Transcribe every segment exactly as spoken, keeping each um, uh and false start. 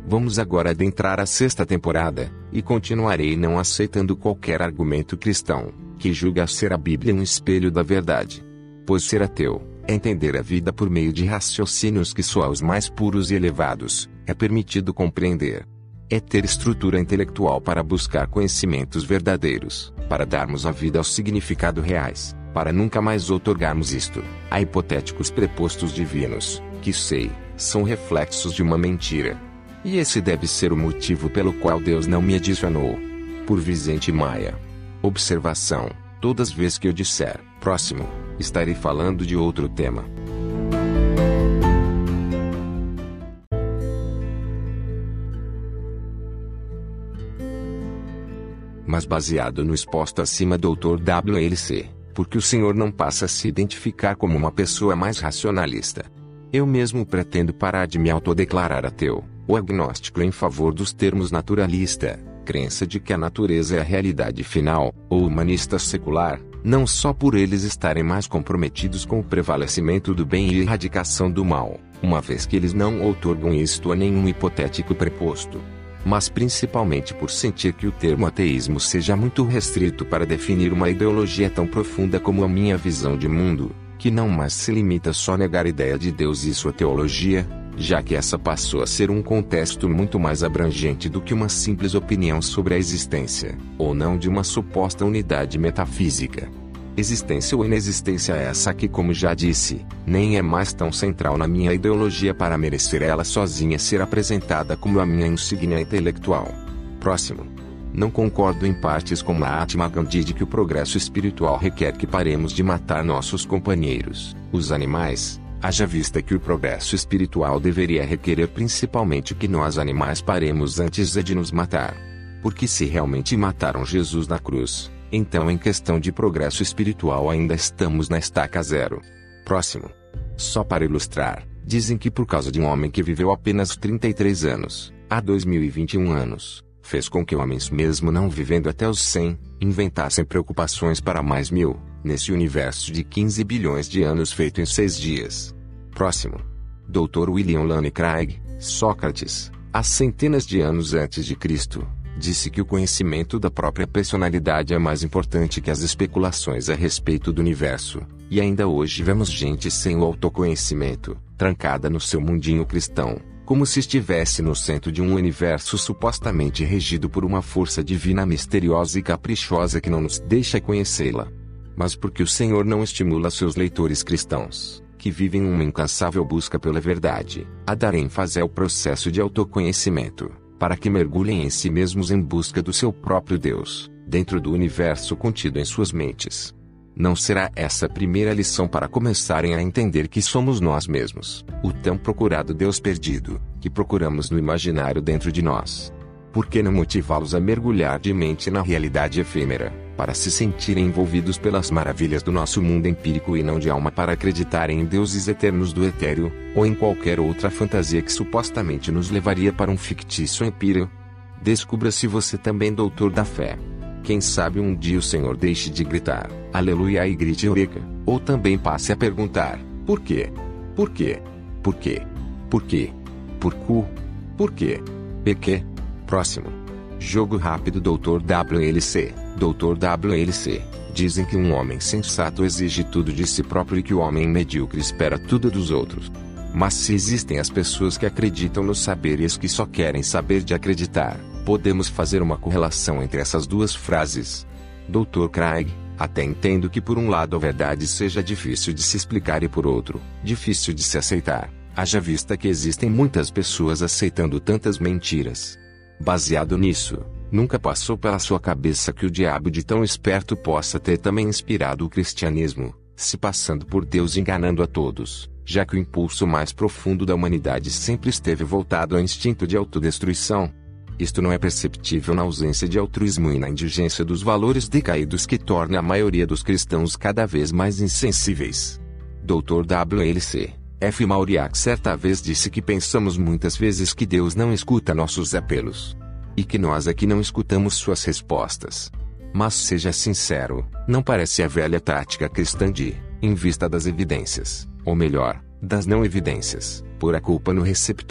Vamos agora adentrar a sexta temporada, e continuarei não aceitando qualquer argumento cristão, que julga ser a Bíblia um espelho da verdade. Pois ser ateu, é entender a vida por meio de raciocínios que só aos mais puros e elevados, é permitido compreender. É ter estrutura intelectual para buscar conhecimentos verdadeiros, para darmos a vida aos significados reais, para nunca mais outorgarmos isto, a hipotéticos prepostos divinos, que sei, são reflexos de uma mentira. E esse deve ser o motivo pelo qual Deus não me adicionou. Por Vicente Maia. Observação: todas as vezes que eu disser próximo, estarei falando de outro tema. Mas baseado no exposto acima, doutor W L C, porque o senhor não passa a se identificar como uma pessoa mais racionalista. Eu mesmo pretendo parar de me autodeclarar ateu, ou agnóstico em favor dos termos naturalista, crença de que a natureza é a realidade final, ou humanista secular, não só por eles estarem mais comprometidos com o prevalecimento do bem e erradicação do mal, uma vez que eles não outorgam isto a nenhum hipotético preposto, mas principalmente por sentir que o termo ateísmo seja muito restrito para definir uma ideologia tão profunda como a minha visão de mundo, que não mais se limita só a negar a ideia de Deus e sua teologia, já que essa passou a ser um contexto muito mais abrangente do que uma simples opinião sobre a existência, ou não, de uma suposta unidade metafísica. Existência ou inexistência é essa que, como já disse, nem é mais tão central na minha ideologia para merecer ela sozinha ser apresentada como a minha insígnia intelectual. Próximo. Não concordo em partes com Mahatma Gandhi de que o progresso espiritual requer que paremos de matar nossos companheiros, os animais, haja vista que o progresso espiritual deveria requerer principalmente que nós animais paremos antes de nos matar. Porque se realmente mataram Jesus na cruz, então em questão de progresso espiritual ainda estamos na estaca zero. Próximo. Só para ilustrar, dizem que por causa de um homem que viveu apenas trinta e três anos, há dois mil e vinte e um anos, fez com que homens mesmo não vivendo até os cem, inventassem preocupações para mais mil, nesse universo de quinze bilhões de anos feito em seis dias. Próximo. doutor William Lane Craig, Sócrates, há centenas de anos antes de Cristo, disse que o conhecimento da própria personalidade é mais importante que as especulações a respeito do universo, e ainda hoje vemos gente sem o autoconhecimento, trancada no seu mundinho cristão, como se estivesse no centro de um universo supostamente regido por uma força divina misteriosa e caprichosa que não nos deixa conhecê-la. Mas porque o Senhor não estimula seus leitores cristãos, que vivem uma incansável busca pela verdade, a dar ênfase ao processo de autoconhecimento, para que mergulhem em si mesmos em busca do seu próprio Deus, dentro do universo contido em suas mentes. Não será essa a primeira lição para começarem a entender que somos nós mesmos, o tão procurado Deus perdido, que procuramos no imaginário dentro de nós? Por que não motivá-los a mergulhar de mente na realidade efêmera, para se sentirem envolvidos pelas maravilhas do nosso mundo empírico e não de alma para acreditarem em deuses eternos do etéreo, ou em qualquer outra fantasia que supostamente nos levaria para um fictício empíreo? Descubra se você também doutor da fé. Quem sabe um dia o Senhor deixe de gritar, aleluia, e grite eureka, ou também passe a perguntar, por quê? Por quê? Por quê? Por quê? Por cu? Por quê? P Q? Próximo. Jogo rápido. doutor W L C, doutor W L C, dizem que um homem sensato exige tudo de si próprio e que o homem medíocre espera tudo dos outros. Mas se existem as pessoas que acreditam no saber e as que só querem saber de acreditar, podemos fazer uma correlação entre essas duas frases. doutor Craig, até entendo que por um lado a verdade seja difícil de se explicar e por outro, difícil de se aceitar, haja vista que existem muitas pessoas aceitando tantas mentiras. Baseado nisso, nunca passou pela sua cabeça que o diabo de tão esperto possa ter também inspirado o cristianismo, se passando por Deus enganando a todos, já que o impulso mais profundo da humanidade sempre esteve voltado ao instinto de autodestruição. Isto não é perceptível na ausência de altruísmo e na indigência dos valores decaídos que torna a maioria dos cristãos cada vez mais insensíveis. doutor W L C F. Mauriac certa vez disse que pensamos muitas vezes que Deus não escuta nossos apelos. E que nós é que não escutamos suas respostas. Mas seja sincero, não parece a velha tática cristã de, em vista das evidências, ou melhor, das não evidências, pôr a culpa no receptor,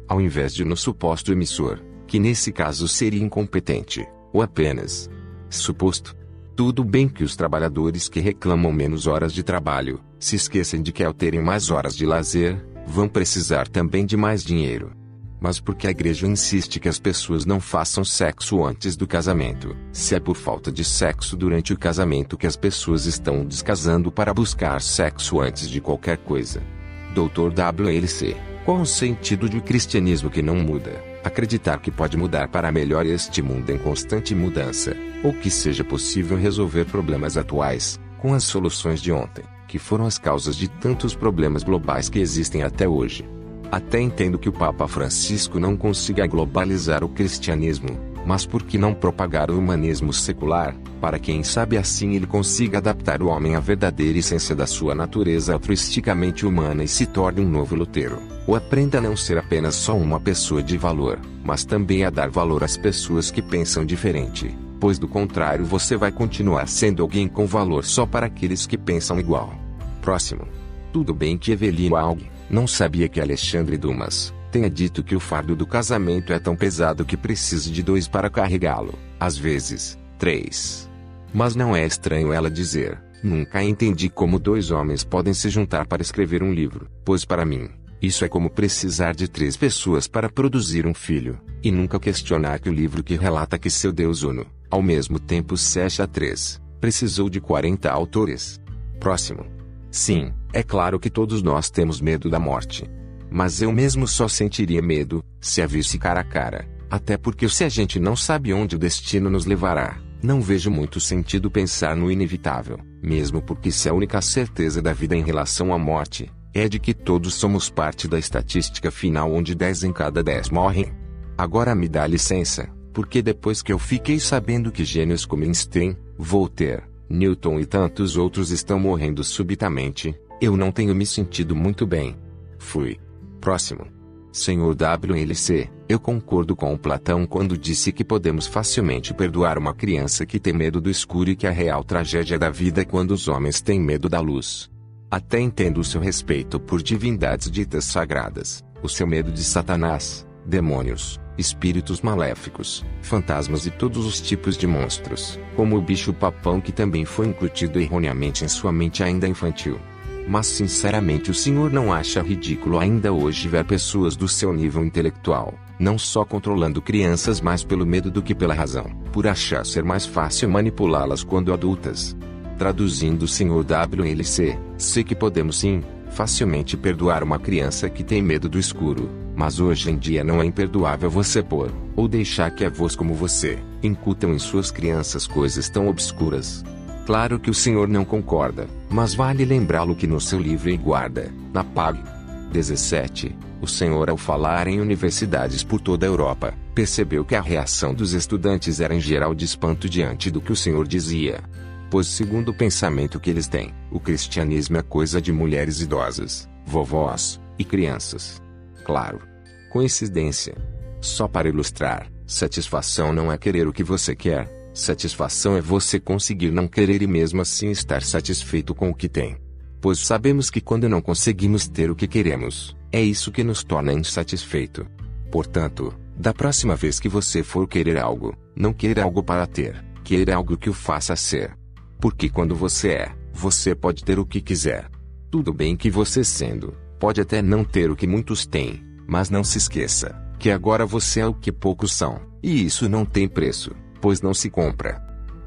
ao invés de no suposto emissor, que nesse caso seria incompetente, ou apenas suposto. Tudo bem que os trabalhadores que reclamam menos horas de trabalho, se esquecem de que ao terem mais horas de lazer, vão precisar também de mais dinheiro. Mas por que a igreja insiste que as pessoas não façam sexo antes do casamento, se é por falta de sexo durante o casamento que as pessoas estão descasando para buscar sexo antes de qualquer coisa? doutor W L C, qual o sentido de um cristianismo que não muda? Acreditar que pode mudar para melhor este mundo em constante mudança, ou que seja possível resolver problemas atuais, com as soluções de ontem, que foram as causas de tantos problemas globais que existem até hoje. Até entendo que o Papa Francisco não consiga globalizar o cristianismo, mas por que não propagar o humanismo secular, para quem sabe assim ele consiga adaptar o homem à verdadeira essência da sua natureza altruisticamente humana e se torne um novo Lutero, ou aprenda a não ser apenas só uma pessoa de valor, mas também a dar valor às pessoas que pensam diferente, pois do contrário você vai continuar sendo alguém com valor só para aqueles que pensam igual. Próximo. Tudo bem que Evelino Alg não sabia que Alexandre Dumas tenha dito que o fardo do casamento é tão pesado que precisa de dois para carregá-lo, às vezes, três. Mas não é estranho ela dizer, nunca entendi como dois homens podem se juntar para escrever um livro, pois para mim, isso é como precisar de três pessoas para produzir um filho, e nunca questionar que o livro que relata que seu Deus uno, ao mesmo tempo se acha três, precisou de quarenta autores. Próximo. Sim, é claro que todos nós temos medo da morte. Mas eu mesmo só sentiria medo, se a visse cara a cara, até porque se a gente não sabe onde o destino nos levará, não vejo muito sentido pensar no inevitável, mesmo porque se a única certeza da vida em relação à morte, é de que todos somos parte da estatística final onde dez em cada dez morrem. Agora me dá licença, porque depois que eu fiquei sabendo que gênios como Einstein, Voltaire, Newton e tantos outros estão morrendo subitamente, eu não tenho me sentido muito bem. Fui. Próximo. senhor W L C, eu concordo com o Platão quando disse que podemos facilmente perdoar uma criança que tem medo do escuro e que a real tragédia da vida é quando os homens têm medo da luz. Até entendo o seu respeito por divindades ditas sagradas, o seu medo de Satanás, demônios, espíritos maléficos, fantasmas e todos os tipos de monstros, como o bicho-papão que também foi incutido erroneamente em sua mente ainda infantil. Mas sinceramente o senhor não acha ridículo ainda hoje ver pessoas do seu nível intelectual, não só controlando crianças mais pelo medo do que pela razão, por achar ser mais fácil manipulá-las quando adultas? Traduzindo, senhor W L C, sei que podemos sim, facilmente perdoar uma criança que tem medo do escuro, mas hoje em dia não é imperdoável você pôr, ou deixar que avós como você, incutam em suas crianças coisas tão obscuras. Claro que o senhor não concorda, mas vale lembrá-lo que no seu livro e guarda, na página dezessete, o senhor ao falar em universidades por toda a Europa, percebeu que a reação dos estudantes era em geral de espanto diante do que o senhor dizia. Pois segundo o pensamento que eles têm, o cristianismo é coisa de mulheres idosas, vovós, e crianças. Claro. Coincidência. Só para ilustrar, satisfação não é querer o que você quer. Satisfação é você conseguir não querer e mesmo assim estar satisfeito com o que tem. Pois sabemos que quando não conseguimos ter o que queremos, é isso que nos torna insatisfeito. Portanto, da próxima vez que você for querer algo, não queira algo para ter, queira algo que o faça ser. Porque quando você é, você pode ter o que quiser. Tudo bem que você sendo, pode até não ter o que muitos têm, mas não se esqueça, que agora você é o que poucos são, e isso não tem preço. Pois não se compra.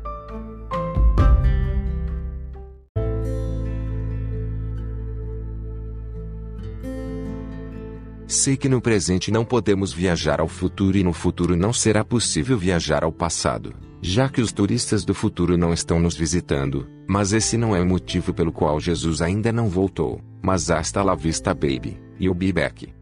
Sei que no presente não podemos viajar ao futuro e no futuro não será possível viajar ao passado, já que os turistas do futuro não estão nos visitando, mas esse não é o motivo pelo qual Jesus ainda não voltou, mas hasta la vista baby, you'll be back.